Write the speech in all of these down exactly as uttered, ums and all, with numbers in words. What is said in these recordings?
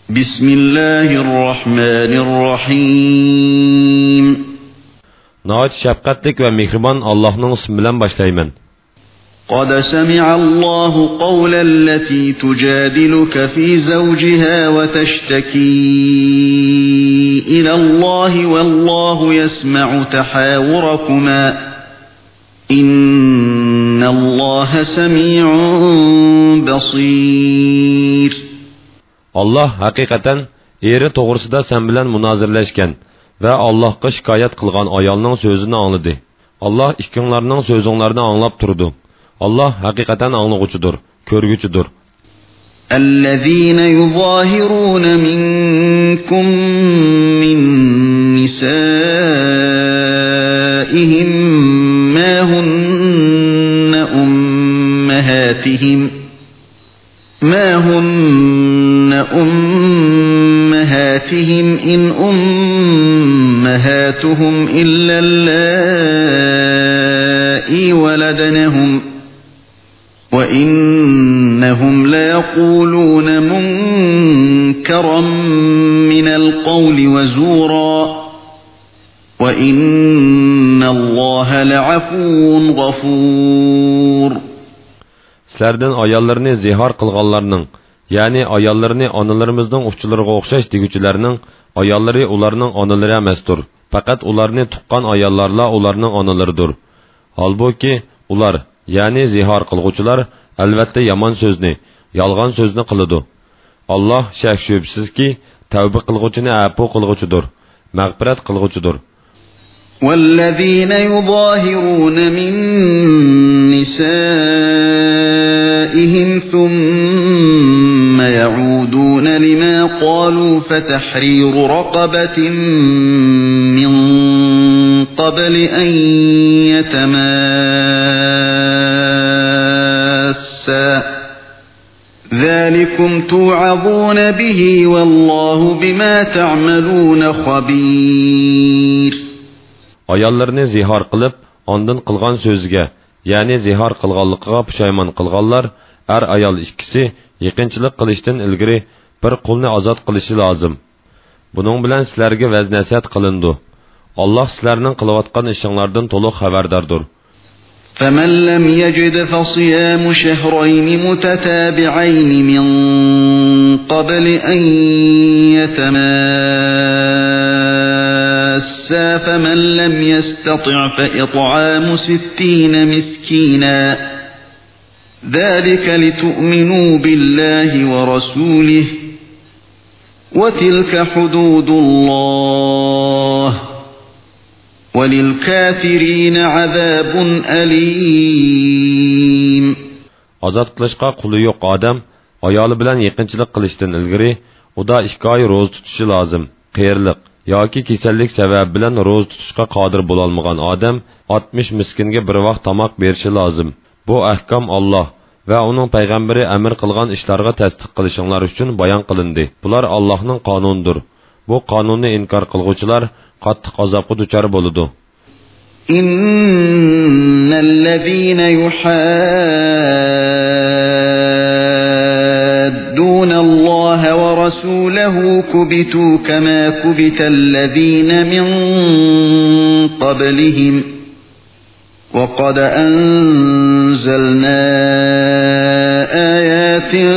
Bismillahirrahmanirrahim. Nəhayət şəfqətlik və mehriban Allah'ın ismi bilan başlayman. قد سمع الله قول التي تجادلك في زوجها وتشتكي إلى الله والله يسمع تحاوركما إن الله سميع بصير. Allah haqiqatan eri to'g'risida sen bilan munozirlashgan va Allohga shikoyat qilgan ayolning so'zini angladi. Allah ikkinglarning so'zinglarni anglab turdi. Allah haqiqatan anglag'uchidir, ko'rguchidir. الذين يظاهرون منكم من نسائهم ما هن أمهاتهم ما هن أمهاتهم إن أمهاتهم إلا اللائي ولدنهم وإنهم ليقولون منكرا من القول وزورا وإن الله لعفو غفور. Sizlardan ayollarni zihar qilganlarning, ya'ni ayollarni onalarimizning uçlarına o'xshash deguvchilarning ayollari ularning onalari emasdir. Faqat ularni tuqqan ayollarla ularning onalaridir. Halbuki ular, ya'ni zihar qilguvchilar albatta yomon so'zni, yolg'on so'zni qiladi. Alloh shak shubsizki tavba qilguvchini afu qilguvchidir, mag'firat qilguvchidir. والذين يظاهرون من نسائهم ثم يعودون لما قالوا فتحرير رقبة من قبل أن يتماسا ذلكم توعظون به والله بما تعملون خبير. Ayollarni zihar qilib, ondan qilgan so'ziga, ya'ni zihar qilganligiga pushaymon qilganlar, er ayol ikkisi yaqinchilik qilishdan ilgari bir qulni ozod qilishi lozim. Buning bilan sizlarga vaz-nasihat qilindi. Alloh sizlarning qilayotgan ishinglardan to'liq xabardordir. فمن لم يجد فصيام شهرين متتابعين من قبل أن يتماسا فمن لم يستطع فإطعام ستين مسكينا ذلك لتؤمنوا بالله ورسوله وتلك حدود الله وَلِلْكَافِرِينَ عَذَابٌ أَلِيمٌ. Azad qilishqa quli yo'q odam ayoli bilan yaqinchilik qilishdan ilgari uda ikki oy ro'za tutishi lozim. Qiyirliq yoki kasallik sababi bilan ro'za tutishga qodir bo'la olmagan odam oltmish miskinga bir vaqt tomoq berishi lozim. Bu ahkom Alloh va uning payg'ambari amr qilgan ishlarga tasdiq qilishinglar uchun bayon qilindi. Bular Allohning qonunidir. Bu qonunni inkor qilguvchilar qattiq azobga duchor bo'ladi. Innallazina yuhadduna Alloha va rasulahu kubitu kama kubital min qablihim wa qad anzalna ayatin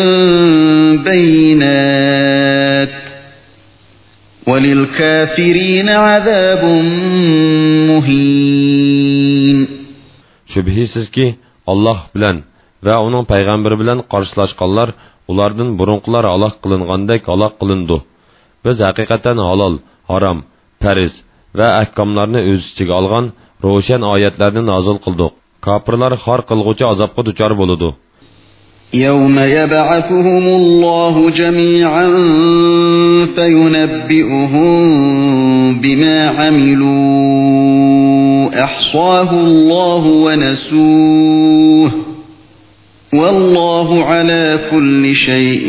bayyinat وَلِلْكَافِرِينَ عَذَابٌ مُهِينٌ. Şübhisiz ki Allah bilan ve onun peygamberi bilan qarşılaşqanlar ulardan burunqlar halak qılınğandek halak qılındı. Biz haqiqatan halal, haram, fariz ve ahkamlarını öz içige algan roşan ayetlerini nazil qıldık. Kafirlar xar qılğucu azapqa duçar boludu. يَوْمَ يَبْعَثُهُمُ اللَّهُ جَمِيعًا فَيُنَبِّئُهُم بِمَا عَمِلُوا أَحْصَاهُ اللَّهُ وَنَسُوهُ وَاللَّهُ عَلَى كُلِّ شَيْءٍ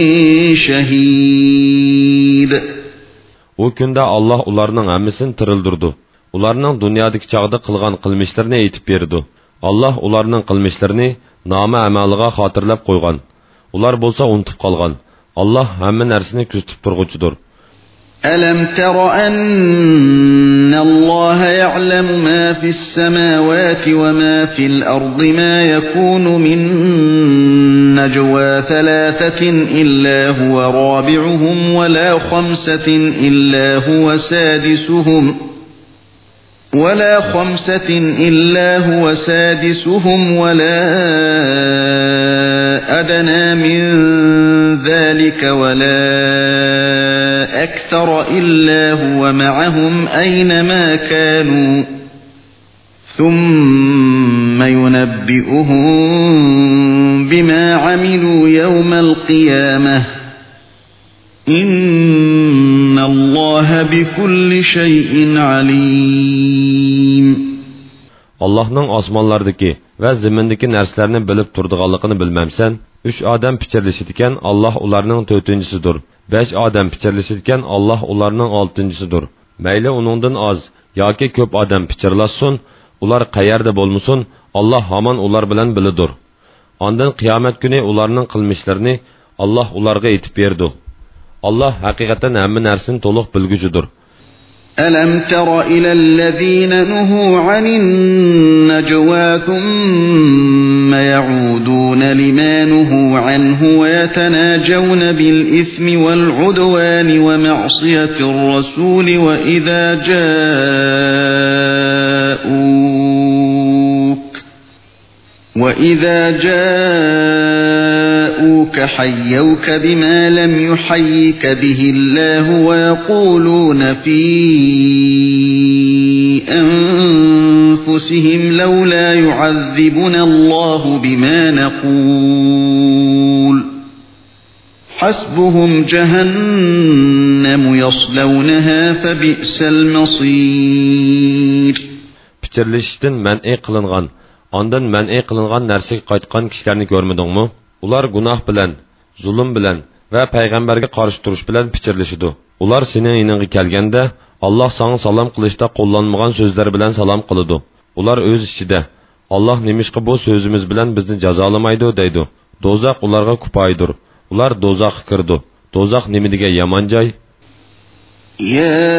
شَهِيدٌ. O kunda Allah ularning hammasini tirildirdi. Ularning dunyodagi chaqda qilgan qilmishlarini aytib berdi. Allah ularning qilmishlarini nomi amaliga xotirlab qo'ygan. Ular bo'lsa unutib qolgan. Allah hamma narsani kuzatib turg'uchidir. ألم تر أن الله يعلم ما في السماوات وما في الأرض ما يكون من نجوى ثلاثة إلا هو رابعهم ولا خمسة إلا هو سادسهم ولا خمسة إلا هو سادسهم ولا أدنى من ذلك ولا أكثر إلا هو معهم أينما كانوا ثم ينبئهم بما عملوا يوم القيامة إن الله بكل شيء عليم. Allah'ның osmonlardagi va zimindagi narsalarni bilib turdiganligini bilmamsan? Üç odam pichirlashadigan Allah ularning to'rtinchisidir. besh odam pichirlashadigan Allah ularning oltinchisidir. Mayli uningdan oz yoki ko'p odam pichirlashsin, ular qayerda bo'lmasin, Allah hamon ular bilan bilidir. Ondan qiyomat kuni ularning qilmishlarini Allah ularga aytib berdi. Allah haqiqatan hamma narsani to'liq bilguchidir. ألم تر إلى الذين نهوا عن النجوى ثم يعودون لما نهوا عنه ويتناجون بالإثم والعدوان ومعصية الرسول وإذا جاءوك وإذا جاءوك حيوك بما لم يحيك به الله ويقولون في أنفسهم لولا يعذبنا الله بما نقول حسبهم جهنم يصلونها فبئس المصير. Pichirlashishdan man'i qilingan, ondan man'i qilingan narsaga qaytgan kishilarni ko'rmadingmi? Ular gunoh bilan, zulm bilan va payg'ambarga qarshi turish bilan pichirlashidi. Ular sening yoningga kelganda Allah sana salam qilishda qo'llanmagan so'zlar bilan salom qiladi. Ular o'z ichida Allah nemishqa bu so'zimiz bilan bizni jazolamaydi deydi. Do'zax ularga kupoydir. Ular do'zaxga kirdi. Do'zax nima degan yomon joy? Ya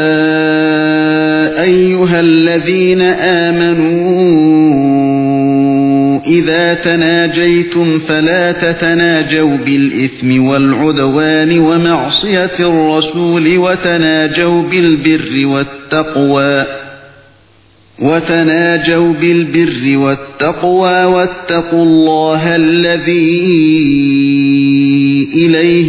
ayyuhallazina amanu إذا تناجيتم فلا تتناجوا بالإثم والعدوان ومعصية الرسول وتناجوا بالبر والتقوى وتناجوا بالبر والتقوى واتقوا الله الذي إليه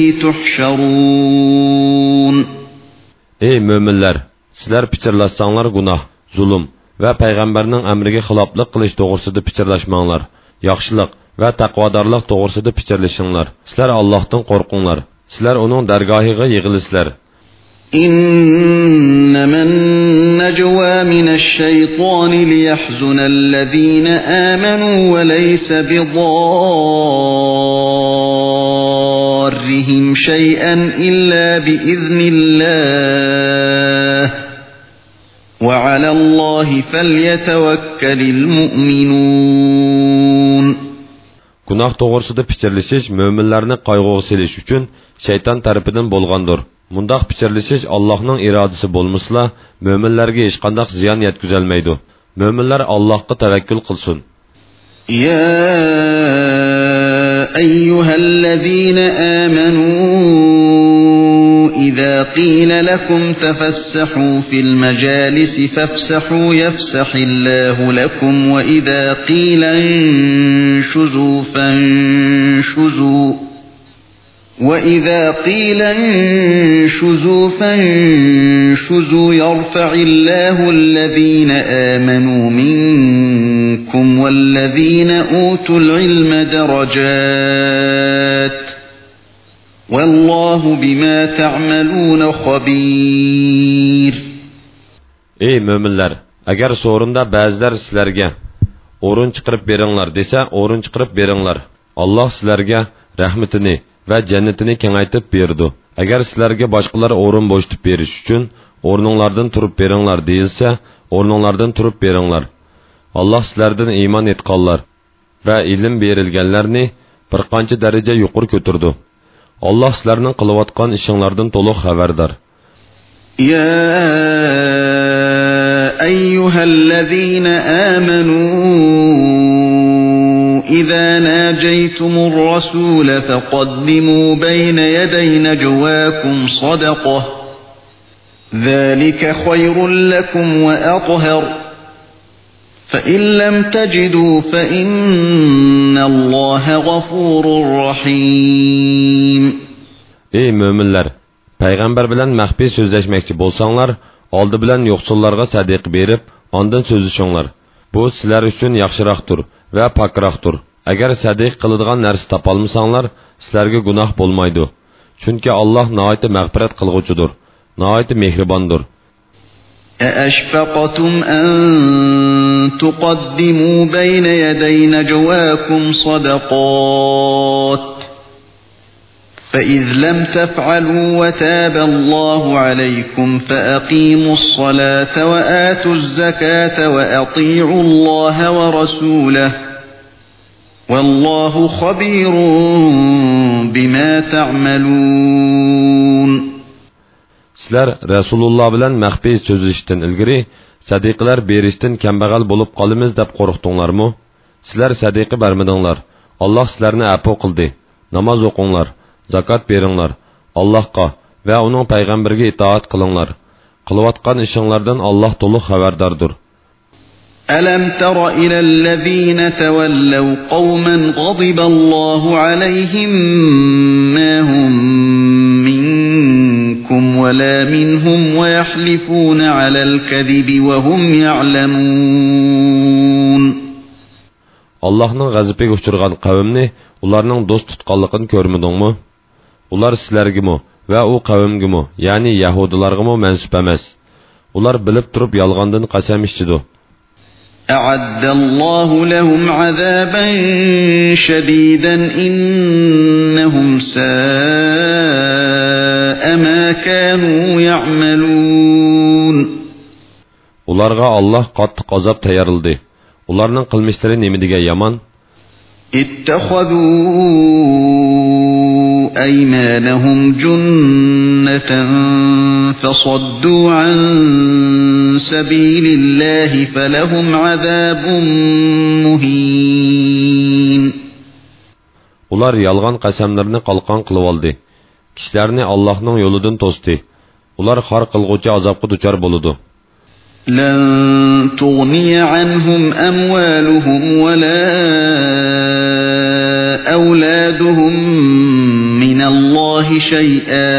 تحشرون. Ey müminler! Sizler pichirlaşsanlar günah, zulüm ve peygamberinin emrige xiloflik qilish to'g'risida pichirlashmanglar. Yaxshilik va taqvodorlik to'g'risida pichirlashinglar. Sizlar Allohdan qo'rqinglar. Sizlar uning dargohiga yig'ilisizlar. إنما النجوى من الشيطان ليحزن الذين آمنوا وليس بضارهم شيئا إلا بإذن الله وعلى الله فليتوكل المؤمنون. Günah to'g'risida pichirlashish mo'minlarni qayg'uga selish uchun shayton tarafidan bo'lgandir. Mundaq pichirlashish Allohning irodasi bo'lmasa, mo'minlarga hech qanday ziyon yetkazolmaydi. Mo'minlar Allohga tavakkul qilsin. Ya ayyuhallazina amanu إذا قيل لكم تفسحوا في المجالس فافسحوا يفسح الله لكم وإذا قيل انشزوا فانشزوا وإذا قيل انشزوا فانشزوا يرفع الله الذين آمنوا منكم والذين أوتوا العلم درجات والله بما تعملون خبير. Ey müminler! Agar sorunda ba'zilar sizlarga o'rin chiqarib beringlar desa, o'rin chiqarib beringlar. Allah sizlarga rahmatini va jannatini kengaytib berdi. Agar sizlarga boshqalar o'rin bo'shatib berish uchun o'rninglardan turib beringlar deyilsa, o'rninglardan turib beringlar. Allah sizlardan iymon etganlar va ilm berilganlarni bir qancha daraja yuqori ko'tardi. Allah sizlarning qilayotgan ishinglardan to'liq xabardor. Ya ayyuhallazina amanu idza najaytumur rasul faqaddimu bayna yaday najwaakum sadaqah ذلك خير لكم وأطهر فإن لم تجدوا فإن الله غفور رحيم. Ey müminler! Peygamber bilen məxfi sözləşməkçi bolsanlar, aldı bilen yoxsullarga sadiq berib, ondan sözüşünlər. Bu sizler üçün yaxşıraqdır və pakraqdır. Əgər sadiq qılıdığan nərsi tapalmısanlar, sizlərə günah bolmaydı. Çünki Allah nəhayət məğfirət qılğucudur, nəhayət mehribandır. أأشفقتم أن تقدموا بين يدي نجواكم صدقات فإذ لم تفعلوا وتاب الله عليكم فأقيموا الصلاة وآتوا الزكاة وأطيعوا الله ورسوله والله خبير بما تعملون. Sizler Resulullah bilen məxfi sözləşdən ilgiri sadiqlər berişdən kambag'al bo'lib qolamiz deb qo'rqdinglarmi? Sizler sadiqi bermedinglar. Allah sizlarni afo qildi. Namoz o'qinglar, zakot beringlar. Allohga va uning payg'ambariga itoat qilinglar. Qilayotgan ishinglardan Allah to'liq xabardordir. ألم تر إلى الذين تولوا قوما غضب الله عليهم ما هم منكم ولا منهم ويحلفون على الكذب وهم يعلمون. Allah'ın g'azabiga uchirgan qavmni ularning do'st tutganligini ko'rmadingmi? Ular sizlargimi va u qavmgimi, ya'ni yahudilargimi mansub emas. Ular bilib turib yolg'ondan qasam ichdi. أعد الله لهم عذابا شديدا إنهم ساء ما كانوا يعملون. Ularga Allah qattiq azab tayyorladi. Ularning qilmishlari nima degan yomon? اتخذوا أيمانهم جنة فصدوا عن سبيل الله فلهم عذاب مهين. Ular yalğan qasamlarını qalqan qılıb aldı. Kişilərini Allah'ın yoludan to'sdi. Ular xar qılğucu azabqa duçar boludu. لن تغني عنهم أموالهم ولا أولادهم من الله شيئا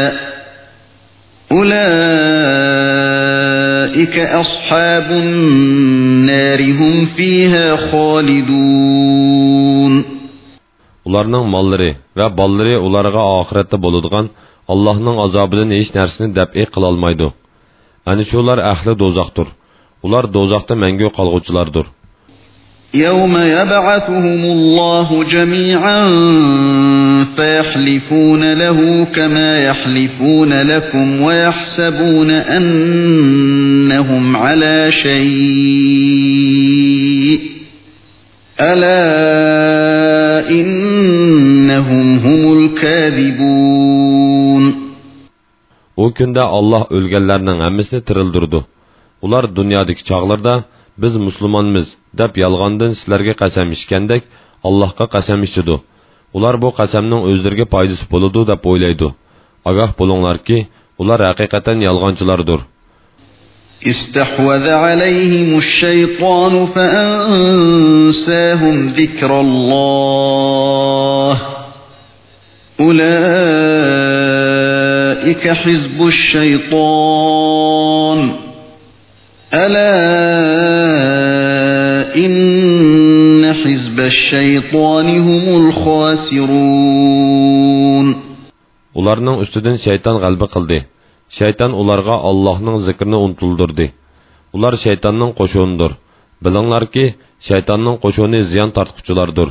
أولئك أصحاب النار هم فيها خالدون. Ularning mollari va ballari ularga oxiratda bo'ladigan Allohning azobidan hech narsani dab'i qila olmaydi. Ani shular ahli do'zaxdir. Ular do'zaxda mangu qolg'uvchilardir. يوم يبعثهم الله جميعا فيحلفون له كما يحلفون لكم ويحسبون أنهم على شيء ألا إنهم هم الكاذبون. O kunda Allah o'lganlarning hammasini tirildirdi. Ular dunyodagi chog'larda biz musulmonmiz deb yolg'ondan sizlarga qasam ichgandek Allohga qasam ichdi. Ular bu qasamning o'zlariga foydasi bo'ladi deb o'ylaydi. Ogoh bo'linglarki, ular haqiqatan yolg'onchilardir. استحوذ عليهم الشيطان فأنساهم ذكر الله أولئك حزب الشيطان ألا إن حزب الشيطان هم الخاسرون. Ularning ustidan shayton g'alaba qildi. Shayton ularga Allohning zikrini unutildirdi. Ular shaytonning qo'shunidir. Bilinglarki, shaytonning qo'shuni ziyon tortquchilardir.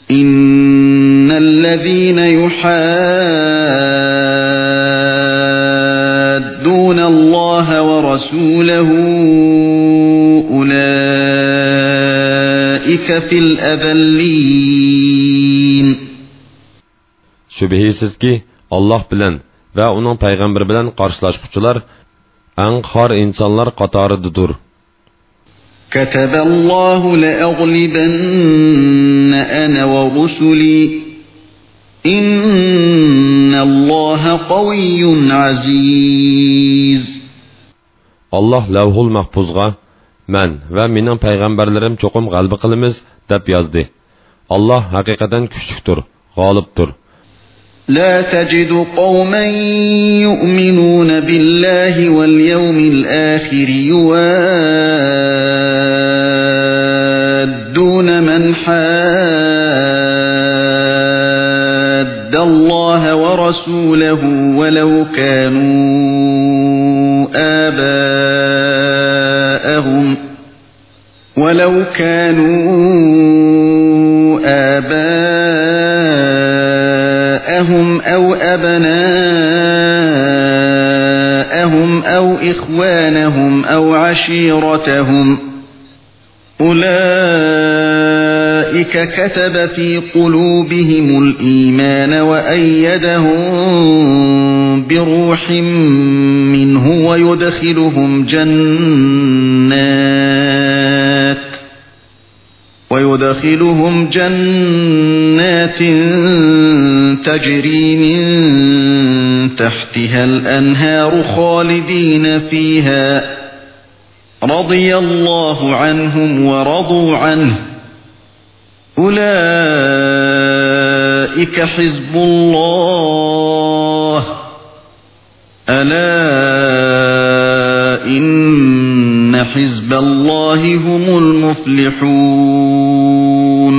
Innallazina yuhadduna Alloha va rasulahu ulaika fil adallin. Shubhisizki Allah bilan va uning payg'ambari bilan qarshilashuvchilar eng xor insonlar qatoridadir. كتب الله لأغلبن أنا ورسلي إن الله قوي عزيز. Allah lavhul mahfuzga men va mening payg'ambarlarim cho'qim g'alaba qilamiz deb yozdi. Allah haqiqatan kuchlidir, g'olibdir. لا تجد قوما يؤمنون بالله واليوم الآخر يوادون من حاد الله ورسوله ولو كانوا آباءهم ولو كانوا آباءهم أو أبناءهم أو إخوانهم أو عشيرتهم أولئك كتب في قلوبهم الإيمان وأيدهم بروح منه ويدخلهم جنات ويدخلهم جنات تجري من تحتها الأنهار خالدين فيها رضي الله عنهم ورضوا عنه أولئك حزب الله ألا إن حزب الله هم المفلحون.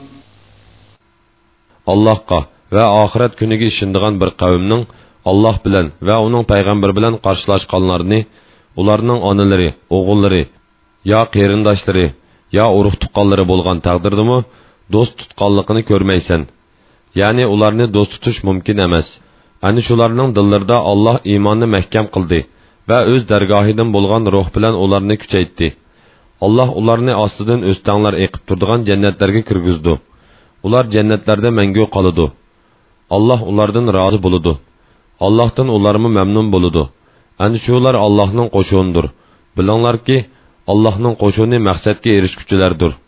Allahqa va oxirat kuniga ishonadigan bir qavmning Allah bilan va uning payg'ambari bilan qarshilashganlarni ularning onalari, o'g'illari, yo qarindoshlari, yo urug' tuqqanlari bo'lgan taqdirdimi do'st tutganligini ko'rmaysan. Ya'ni ularni do'st tutish mumkin emas. Ani shularning dillarida Allah iymonni mahkam qildi va o'z dargohidan bo'lgan ruh bilan ularni kuchaytdi. Allah ularni ostidan o'stanglar eqib turadigan jannatlarga kirgizdi. Ular jannatlarda mangu qoladi. Allah ulardan rozi bo'ladi. Allohdan ularmi mamnun bo'ladi. Ani shular Allohning qo'shunidir. Bilinglarki, Allohning qo'shuni maqsadga erishguchilardir.